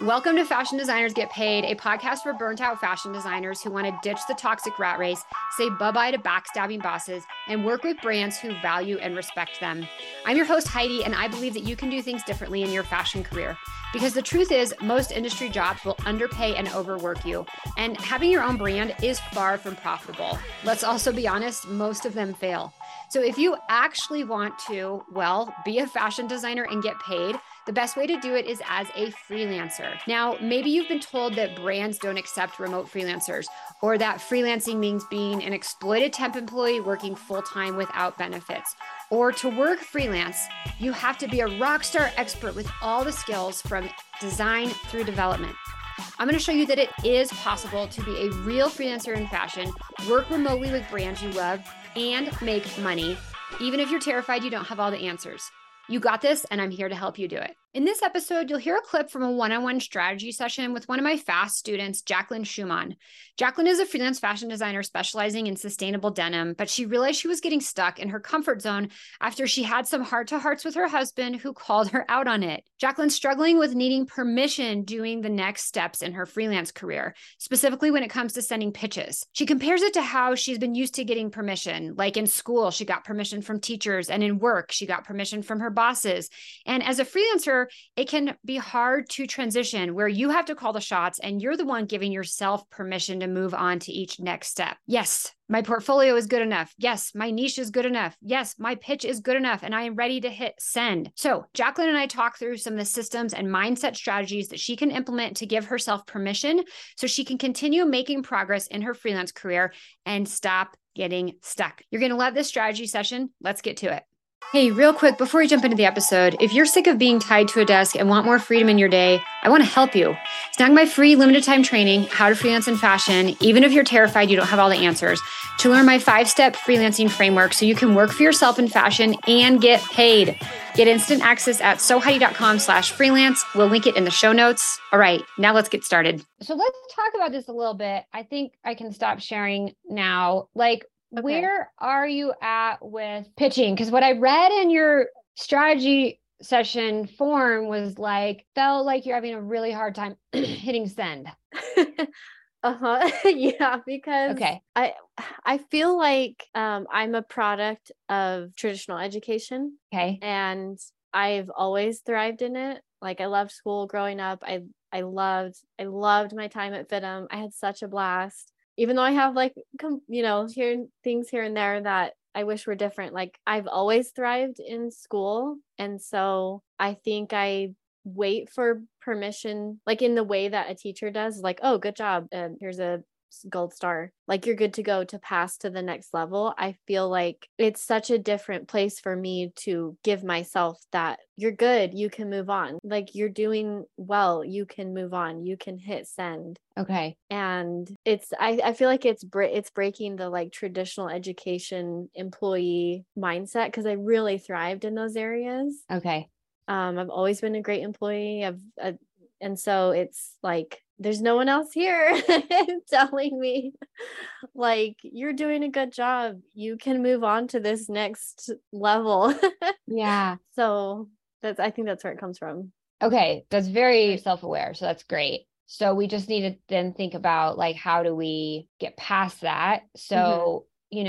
Welcome to Fashion Designers Get Paid, a podcast for burnt out fashion designers who want to ditch the toxic rat race, say bye-bye to backstabbing bosses, and work with brands who value and respect them. I'm your host, Heidi, and I believe that you can do things differently in your fashion career. Because the truth is, most industry jobs will underpay and overwork you, and having your own brand is far from profitable. Let's also be honest, most of them fail. So if you actually want to, be a fashion designer and get paid, the best way to do it is as a freelancer. Now, maybe you've been told that brands don't accept remote freelancers, or that freelancing means being an exploited temp employee working full-time without benefits. Or to work freelance, you have to be a rock star expert with all the skills from design through development. I'm going to show you that it is possible to be a real freelancer in fashion, work remotely with brands you love, and make money, even if you're terrified you don't have all the answers. You got this, and I'm here to help you do it. In this episode, you'll hear a clip from a one-on-one strategy session with one of my FAST students, Jacqueline Schumann. Jacqueline is a freelance fashion designer specializing in sustainable denim, but she realized she was getting stuck in her comfort zone after she had some heart-to-hearts with her husband who called her out on it. Jacqueline's struggling with needing permission doing the next steps in her freelance career, specifically when it comes to sending pitches. She compares it to how she's been used to getting permission. Like in school, she got permission from teachers, and in work, she got permission from her bosses. And as a freelancer, it can be hard to transition where you have to call the shots and you're the one giving yourself permission to move on to each next step. Yes, my portfolio is good enough. Yes, my niche is good enough. Yes, my pitch is good enough and I am ready to hit send. So Jacqueline and I talk through some of the systems and mindset strategies that she can implement to give herself permission so she can continue making progress in her freelance career and stop getting stuck. You're going to love this strategy session. Let's get to it. Hey, real quick, before we jump into the episode, if you're sick of being tied to a desk and want more freedom in your day, I want to help you. Snag my free limited time training, How to Freelance in Fashion, even if you're terrified you don't have all the answers, to learn my 5-step freelancing framework so you can work for yourself in fashion and get paid. Get instant access at soheidi.com/freelance. We'll link it in the show notes. All right, now let's get started. So let's talk about this a little bit. I think I can stop sharing now. Okay. Where are you at with pitching? Because what I read in your strategy session form was felt like you're having a really hard time hitting send. Yeah, because okay. I feel like I'm a product of traditional education. Okay. And I've always thrived in it. Like I loved school growing up. I loved my time at FIDM. I had such a blast. Even though I have hearing things here and there that I wish were different, like I've always thrived in school. And so I think I wait for permission, like in the way that a teacher does, like, oh, good job. Here's a gold star. Like you're good to go to pass to the next level. I feel like it's such a different place for me to give myself that you're good. You can move on. Like you're doing well. You can move on. You can hit send. Okay. And I feel like it's breaking the like traditional education employee mindset because I really thrived in those areas. Okay. I've always been a great employee. And so it's like, there's no one else here telling me like, you're doing a good job. You can move on to this next level. Yeah. So I think that's where it comes from. Okay. That's very self-aware. So that's great. So we just need to then think about like, how do we get past that? So,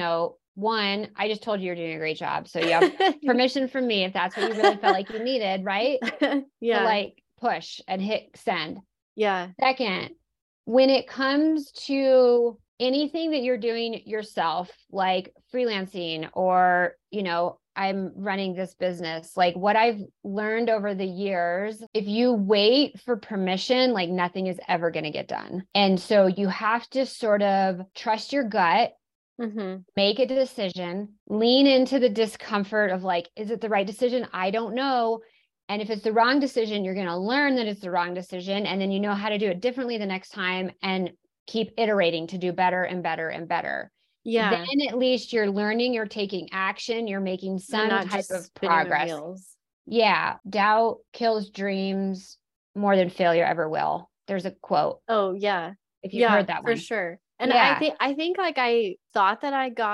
one, I just told you you're doing a great job. So you have permission from me if that's what you really felt like you needed, right? Yeah. To push and hit send. Yeah. Second, when it comes to anything that you're doing yourself, like freelancing or, I'm running this business, like what I've learned over the years, if you wait for permission, like nothing is ever going to get done. And so you have to sort of trust your gut. Mm-hmm. Make a decision, lean into the discomfort of is it the right decision? I don't know. And if it's the wrong decision, you're going to learn that it's the wrong decision. And then you know how to do it differently the next time and keep iterating to do better and better and better. Yeah. Then at least you're learning, you're taking action, you're making some type of progress. Yeah. Doubt kills dreams more than failure ever will. There's a quote. Oh, yeah. If you've heard that one. For sure. And yeah. I think like I thought that I got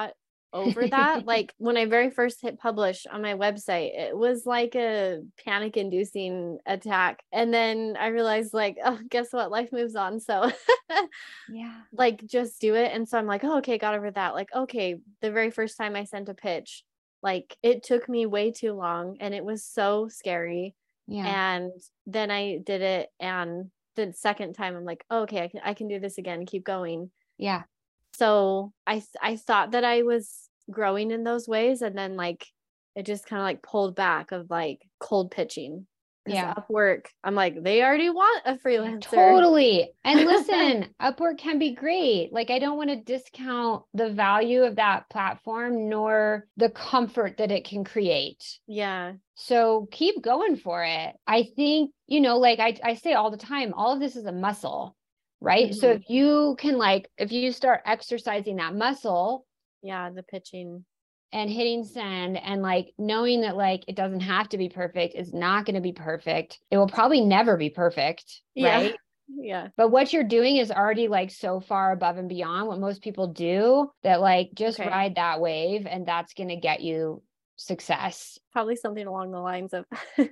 over that. Like when I very first hit publish on my website, it was like a panic inducing attack. And then I realized like, oh, guess what? Life moves on. So Yeah. like just do it. And so I'm like, oh, okay, got over that. Like, okay, the very first time I sent a pitch, like it took me way too long and it was so scary. Yeah. And then I did it. And the second time I'm like, oh, okay, I can do this again, keep going. Yeah. So I thought that I was growing in those ways. And then like, it just kind of like pulled back of like cold pitching. Yeah. Upwork, I'm like, they already want a freelancer. Totally. And listen, Upwork can be great. Like, I don't want to discount the value of that platform nor the comfort that it can create. Yeah. So keep going for it. I think, like I say all the time, all of this is a muscle, right? So if you can if you start exercising that muscle. Yeah. The pitching. And hitting send and knowing that it doesn't have to be perfect. It's not going to be perfect. It will probably never be perfect. Right. Yeah. But what you're doing is already so far above and beyond what most people do that just ride that wave and that's going to get you success. Probably something along the lines of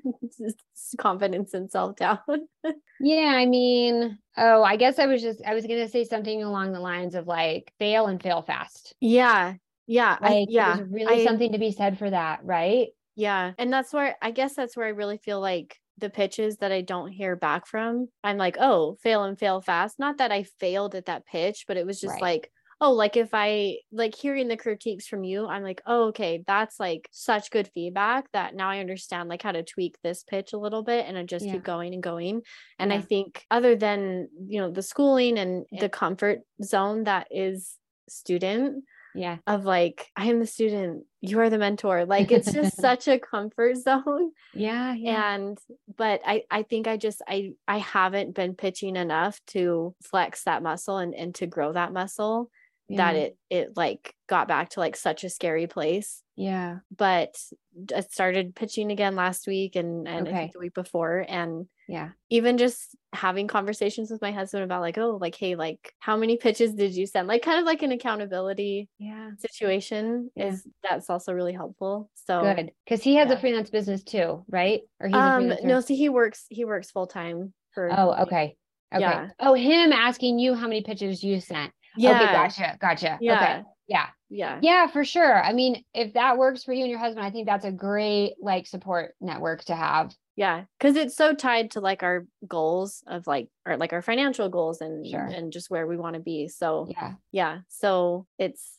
confidence and self-doubt. Yeah. I mean, I guess I was going to say something along the lines of fail and fail fast. Yeah. Yeah. There's really something to be said for that. Right. Yeah. And that's where I really feel like the pitches that I don't hear back from, I'm like, oh, fail and fail fast. Not that I failed at that pitch, but it was just if I hearing the critiques from you, I'm like, oh, okay, that's such good feedback that now I understand how to tweak this pitch a little bit and I just keep going and going. And I think other than, the schooling and the comfort zone that is student, of I am the student, you are the mentor. It's just such a comfort zone. Yeah. But I think I haven't been pitching enough to flex that muscle and to grow that muscle that it got back to such a scary place. Yeah. But I started pitching again last week and I think the week before. And even just having conversations with my husband about hey, how many pitches did you send? Kind of an accountability situation that's also really helpful. So good. Cause he has a freelance business too, right? Or he's a freelancer? No, so he works full-time for. Oh, okay. Yeah. Oh, him asking you how many pitches you sent. Yeah. Okay. Gotcha. Yeah. Okay. Yeah, for sure. I mean, if that works for you and your husband, I think that's a great support network to have. Yeah. Cause it's so tied to our goals of our financial goals and, and just where we want to be. So yeah. So it's,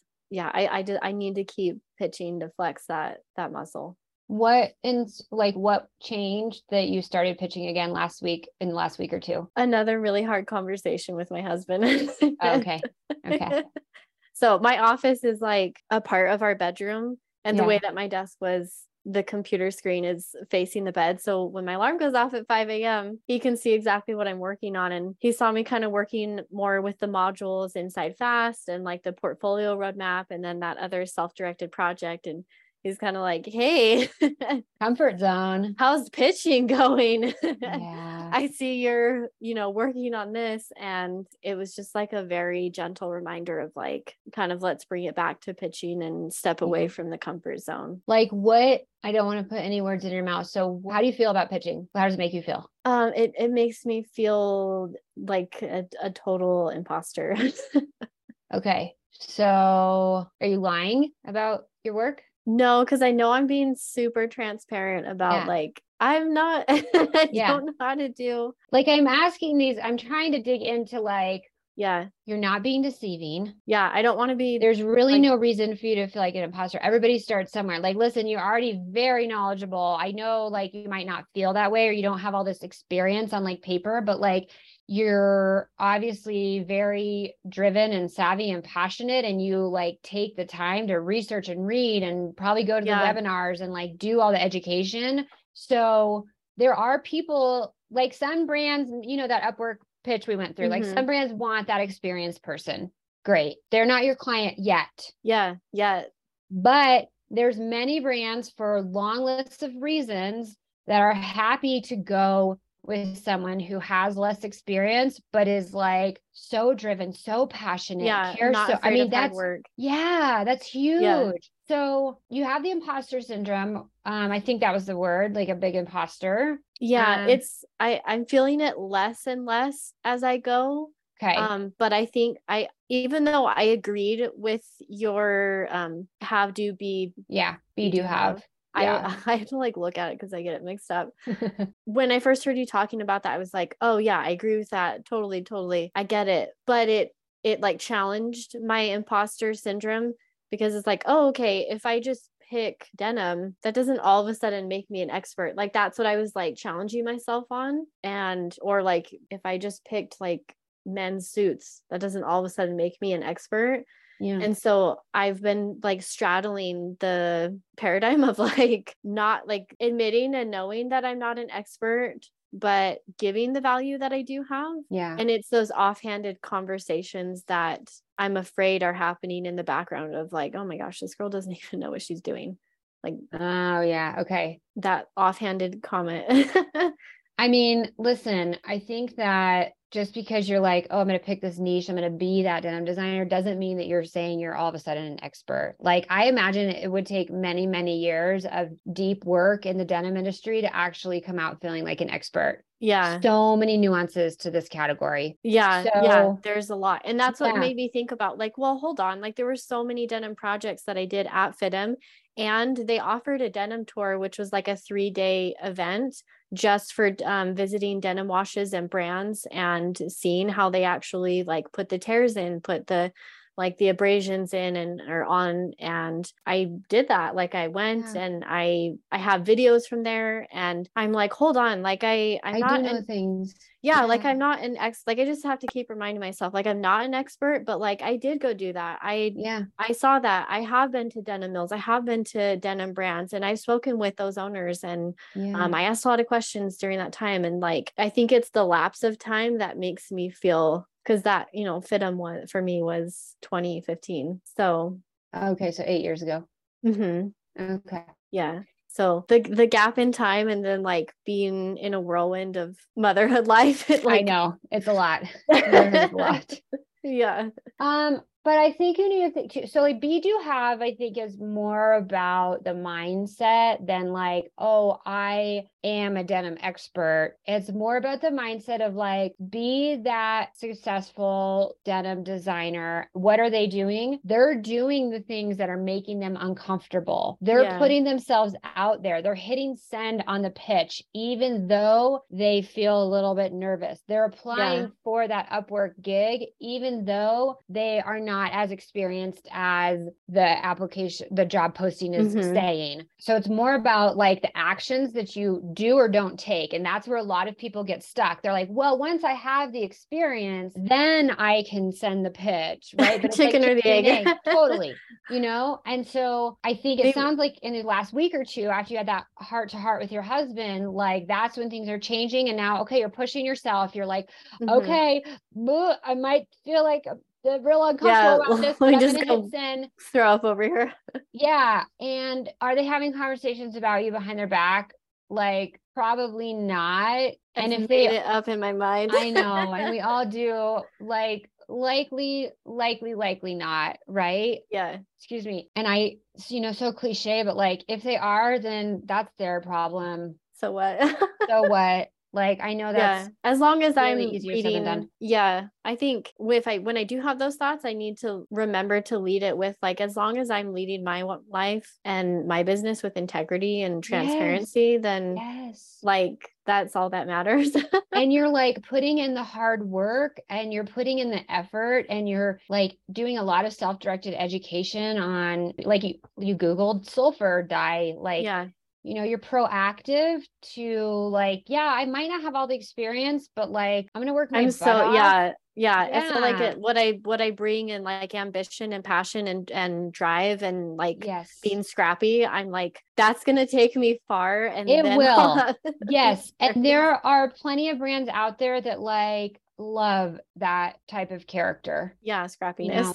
I need to keep pitching to flex that muscle. What changed that you started pitching again in the last week or two? Another really hard conversation with my husband. Okay. So my office is a part of our bedroom, and the way that my desk was, the computer screen is facing the bed. So when my alarm goes off at 5 a.m., he can see exactly what I'm working on. And he saw me kind of working more with the modules inside FAST and the portfolio roadmap and then that other self-directed project. And he's kind of hey, comfort zone. How's pitching going? Yeah. I see you're, working on this. And it was just a very gentle reminder of kind of let's bring it back to pitching and step away from the comfort zone. What? I don't want to put any words in your mouth. So how do you feel about pitching? How does it make you feel? It makes me feel like a total imposter. Okay. So are you lying about your work? No, because I know I'm being super transparent about I'm not, I don't know how to do. I'm asking these, I'm trying to dig into you're not being deceiving. Yeah. I don't want to be. There's really no reason for you to feel like an imposter. Everybody starts somewhere. Listen, you're already very knowledgeable. I know you might not feel that way or you don't have all this experience on paper, but you're obviously very driven and savvy and passionate and you take the time to research and read and probably go to the webinars and do all the education. So there are people some brands, that Upwork pitch we went through, some brands want that experienced person. Great. They're not your client yet. Yeah. But there's many brands for long lists of reasons that are happy to go with someone who has less experience, but is like so driven, so passionate, cares not so, I afraid mean, of hard that's, work. yeah, that's Yeah. huge. So you have the imposter syndrome. I think that was the word, like a big imposter. Yeah, I'm feeling it less and less as I go. Okay. But I think even though I agreed with your have, do, be, Yeah. Be, do, have. Yeah. I have to like look at it because I get it mixed up. When I first heard you talking about that, I was like, oh yeah, I agree with that. Totally, totally. I get it. But it like challenged my imposter syndrome, because it's like, oh, okay, if I just pick denim, that doesn't all of a sudden make me an expert. Like that's what I was like challenging myself on. And or like if I just picked like men's suits, that doesn't all of a sudden make me an expert. Yeah. And so I've been like straddling the paradigm of like not like admitting and knowing that I'm not an expert, but giving the value that I do have. Yeah. And it's those offhanded conversations that I'm afraid are happening in the background of like, oh my gosh, this girl doesn't even know what she's doing. Like, oh yeah. Okay. that offhanded comment. I mean, listen, I think that just because you're like, oh, I'm going to pick this niche, I'm going to be that denim designer, doesn't mean that you're saying you're all of a sudden an expert. Like, I imagine it would take many, many years of deep work in the denim industry to actually come out feeling like an expert. Yeah. So many nuances to this category. Yeah. So, yeah. There's a lot. And that's what yeah. made me think about like, well, hold on. Like there were so many denim projects that I did at FIDM, and they offered a denim tour, which was like a 3-day event just for visiting denim washes and brands and seeing how they actually like put the tears in, put the like the abrasions in and or on. And I did that. Like I went and I have videos from there, and I'm like, hold on, like I'm I not do know things. Yeah, like I'm not an like I just have to keep reminding myself like I'm not an expert, but like I did go do that. I saw that. I have been to denim mills. I have been to denim brands, and I've spoken with those owners, and I asked a lot of questions during that time. And like I think it's the lapse of time that makes me feel, because that, you know, FIDM one for me was 2015. So okay, so 8 years ago. Okay. Yeah. So the gap in time, and then like being in a whirlwind of motherhood life. I know it's a lot. Motherhood is a lot. Yeah. But I think you need to think too. So like be do have, I think, is more about the mindset than like, oh, I am a denim expert. It's more about the mindset of like, be that successful denim designer. What are they doing? They're doing the things that are making them uncomfortable. They're putting themselves out there. They're hitting send on the pitch, even though they feel a little bit nervous. They're applying for that Upwork gig, even though they are not as experienced as the job posting is saying. So it's more about like the actions that you do or don't take. And that's where a lot of people get stuck. They're like, well, once I have the experience, then I can send the pitch, right? But chicken or the egg. Totally. You know? And so I think it sounds like in the last week or two, after you had that heart to heart with your husband, like that's when things are changing. And now, okay, you're pushing yourself. You're like, okay, I might feel like the real uncomfortable about this, but I'm just gonna hit send. Throw up over here. Yeah. And are they having conversations about you behind their back? Like probably not. And if they it up in my mind, I know, and we all do, like likely not, right? Yeah. Excuse me. And I, you know, so cliche, but like if they are, then that's their problem. So what? So what? Like, I know that's as long as really I'm easier said than done. Yeah. I think when I do have those thoughts, I need to remember to lead it with like, as long as I'm leading my life and my business with integrity and transparency, then like, that's all that matters. And you're like putting in the hard work, and you're putting in the effort, and you're like doing a lot of self-directed education on, like you Googled sulfur dye, like, you know, you're proactive to like, I might not have all the experience, but like, I'm going to work my butt off. I feel like what I bring in like ambition and passion and drive and like being scrappy, I'm like, that's going to take me far. And it will. Yes. And there are plenty of brands out there that like love that type of character. Scrappiness. You know?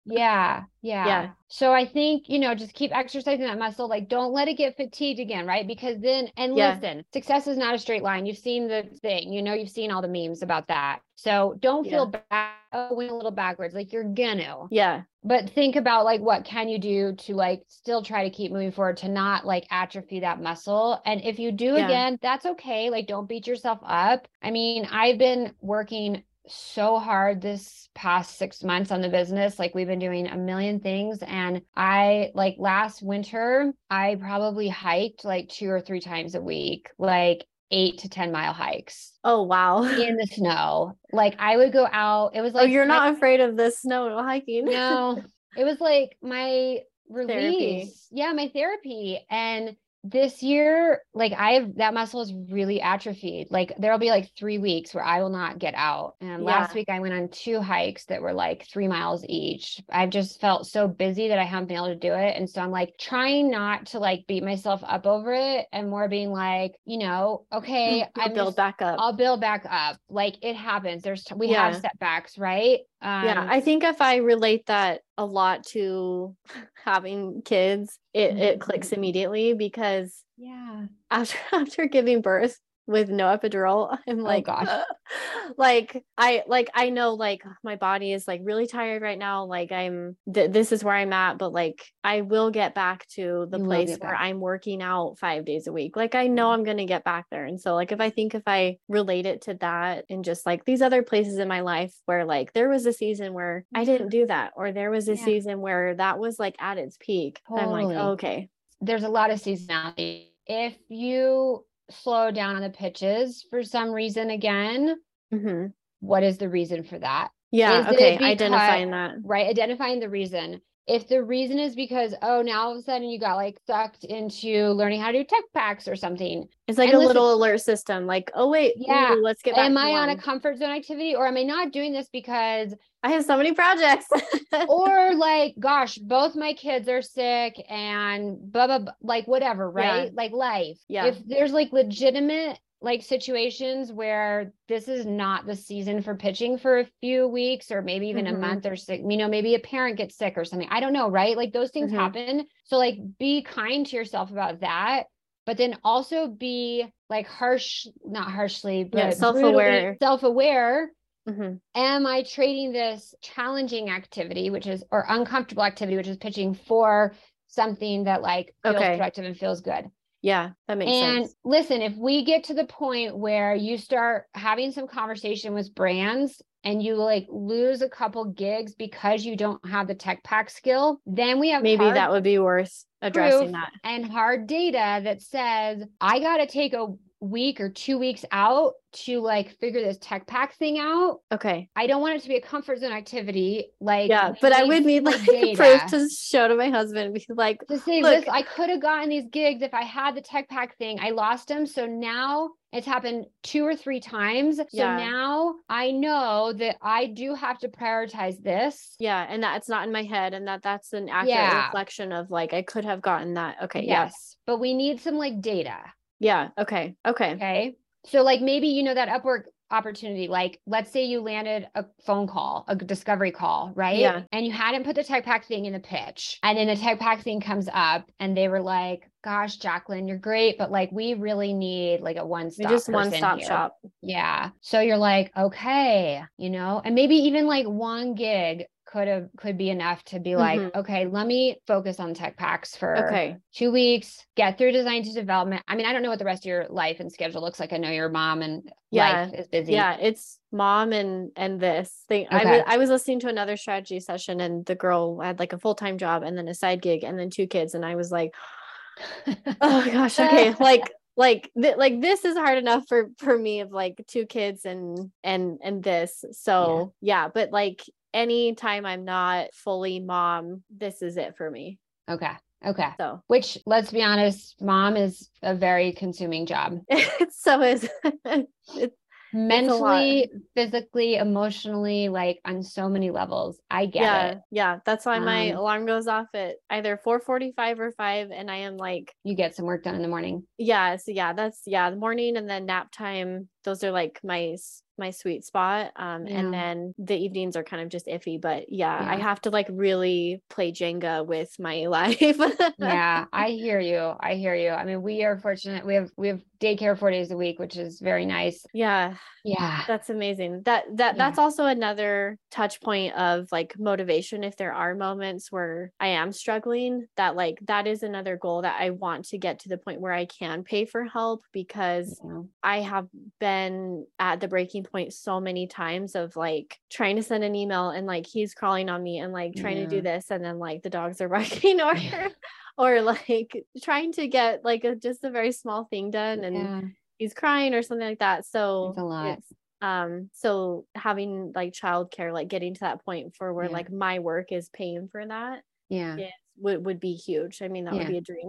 Yeah. Yeah. So I think, just keep exercising that muscle. Like, don't let it get fatigued again, right? Because then, and Yeah. listen, success is not a straight line. You've seen the thing, you've seen all the memes about that. So don't feel bad, went a little backwards. Like, you're gonna. Yeah. But think about like, what can you do to like still try to keep moving forward, to not like atrophy that muscle. And if you do again, that's okay. Like, don't beat yourself up. I mean, I've been working so hard this past 6 months on the business. Like, we've been doing a million things. And I like last winter, I probably hiked like 2 or 3 times a week, like 8 to 10 mile hikes Oh, wow. in the snow. Like, I would go out. It was Oh, like, you're not afraid of the snow hiking? no, it was like my Therapy. release. Yeah, my therapy. And this year, like, that muscle is really atrophied. Like, there'll be like 3 weeks where I will not get out. And last week I went on 2 hikes that were like 3 miles each. I've just felt so busy that I haven't been able to do it. And so I'm like trying not to like beat myself up over it, and more being like, okay, I'll build back up. I'll build back up. Like, it happens. We have setbacks, right? I think if I relate that a lot to having kids, it clicks immediately, because after giving birth with no epidural, I'm like, oh gosh. I know like my body is like really tired right now. Like this is where I'm at, but like I will get back to the place where I'm working out 5 days a week. Like, I know I'm going to get back there. And so like, if I relate it to that, and just like these other places in my life where like there was a season where I didn't do that, or there was a season where that was like at its peak. Totally. I'm like, oh, okay. There's a lot of seasonality. If you slow down on the pitches for some reason again, what is the reason for that? Identifying that. Right, identifying the reason. If the reason is because, now all of a sudden you got like sucked into learning how to do tech packs or something, it's like little alert system, like, oh wait, let's get back. Am I on a comfort zone activity, or am I not doing this because I have so many projects? Or like, gosh, both my kids are sick and blah, blah, blah, like whatever, right? Like life. If there's like legitimate like situations where this is not the season for pitching for a few weeks, or maybe even a month or six, maybe a parent gets sick or something. I don't know, right? Like, those things happen. So like, be kind to yourself about that, but then also be like not harshly, but self-aware. Am I trading this challenging activity, or uncomfortable activity, which is pitching, for something that like feels productive and feels good? Yeah, that makes sense. And listen, if we get to the point where you start having some conversation with brands and you like lose a couple gigs because you don't have the tech pack skill, then we have that would be worth addressing that. And hard data that says, I got to take a week or 2 weeks out to like figure this tech pack thing out. Okay. I don't want it to be a comfort zone activity. Like, but I would need like proof to show to my husband, be like, to say, look, I could have gotten these gigs if I had the tech pack thing. I lost them. So now it's happened 2 or 3 times. So now I know that I do have to prioritize this. Yeah. And that it's not in my head, and that's an accurate reflection of like, I could have gotten that. Okay. Yes. But we need some like data. Yeah. Okay. So like, maybe, that Upwork opportunity, like let's say you landed a phone call, a discovery call, right? Yeah. And you hadn't put the tech pack thing in the pitch, and then the tech pack thing comes up and they were like, gosh, Jacqueline, you're great, but like, we really need like a one-stop shop. Yeah. So you're like, okay, and maybe even like one gig could be enough to be like, okay, let me focus on tech packs for 2 weeks, get through design to development. I mean, I don't know what the rest of your life and schedule looks like. I know you're a mom and life is busy. Yeah, it's mom and this thing. I was listening to another strategy session, and the girl had like a full-time job and then a side gig and then 2 kids. And I was like, oh gosh, okay. Like this is hard enough for me, of like 2 kids and this. So but like, anytime I'm not fully mom, this is it for me. Okay. So, which, let's be honest, mom is a very consuming job. So is it's mentally, physically, emotionally, like on so many levels. I get it. Yeah. That's why my alarm goes off at either 4:45 or 5. And I am like, you get some work done in the morning. Yeah. So that's the morning, and then nap time those are like my sweet spot. And then the evenings are kind of just iffy, but I have to like really play Jenga with my life. Yeah, I hear you. I mean, we are fortunate. We have daycare 4 days a week, which is very nice. Yeah. That's amazing. That's also another touch point of like motivation. If there are moments where I am struggling, that is another goal that I want to get to the point where I can pay for help, because I have been at the breaking point so many times of like trying to send an email and like he's crawling on me and like trying to do this, and then like the dogs are barking, or like trying to get like just a very small thing done, and he's crying or something like that. So it's a lot. So having like childcare, like getting to that point for where like my work is paying for that, would be huge. I mean, that would be a dream.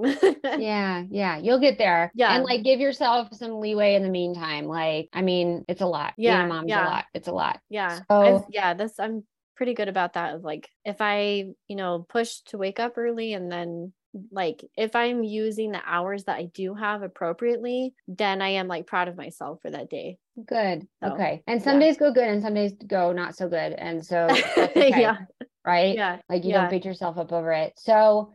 You'll get there. And like give yourself some leeway in the meantime. Like, I mean, it's a lot. Being a mom's a lot. It's a lot. So, I'm pretty good about that. Of like, if I, push to wake up early, and then like if I'm using the hours that I do have appropriately, then I am like proud of myself for that day. Good. So, okay. And some days go good and some days go not so good. And so that's okay. Right? Yeah. Like you don't beat yourself up over it. So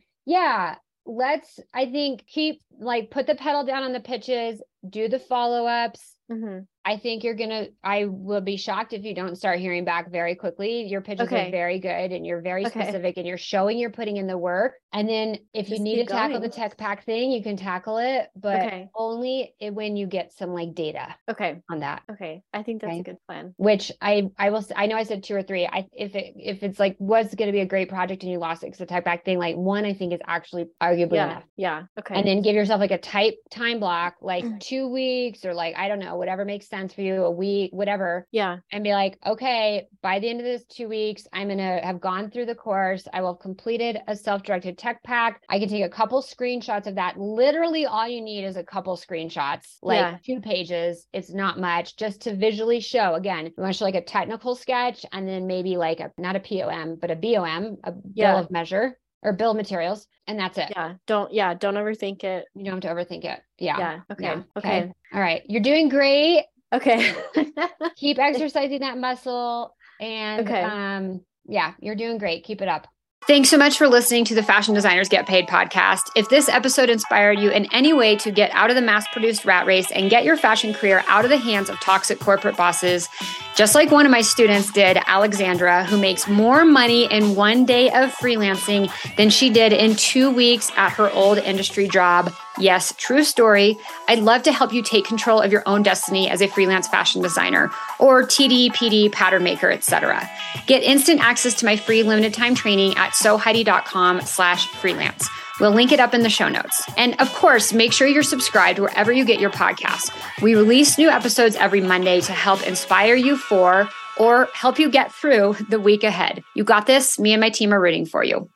let's, I think, put the pedal down on the pitches, do the follow-ups. I think I will be shocked if you don't start hearing back very quickly. Your pitches are very good and you're very specific and you're showing you're putting in the work. And then if you need to tackle the tech pack thing, you can tackle it, but only when you get some like data on that. Okay. I think that's a good plan. Which I know I said 2 or 3. If it's like, was going to be a great project and you lost it because the tech pack thing, like 1, I think is actually arguably enough. Yeah. Okay. And then give yourself like a tight time block, like 2 weeks or like, I don't know, whatever makes sense for you, a week, whatever. And be like, okay, by the end of this 2 weeks, I'm going to have gone through the course. I will have completed a self-directed tech pack. I can take a couple screenshots of that. Literally all you need is a couple screenshots, like 2 pages. It's not much, just to visually show. Again, you want to show like a technical sketch and then maybe like not a POM, but a BOM, a bill of measure or bill of materials. And that's it. Don't overthink it. You don't have to overthink it. Okay. Okay. All right. You're doing great. Okay. Keep exercising that muscle. And you're doing great. Keep it up. Thanks so much for listening to the Fashion Designers Get Paid podcast. If this episode inspired you in any way to get out of the mass-produced rat race and get your fashion career out of the hands of toxic corporate bosses, just like one of my students did, Alexandra, who makes more money in 1 day of freelancing than she did in 2 weeks at her old industry job. Yes, true story. I'd love to help you take control of your own destiny as a freelance fashion designer or TD, PD, pattern maker, etc. Get instant access to my free limited time training at soheidi.com/freelance. We'll link it up in the show notes. And of course, make sure you're subscribed wherever you get your podcasts. We release new episodes every Monday to help inspire you for or help you get through the week ahead. You got this. Me and my team are rooting for you.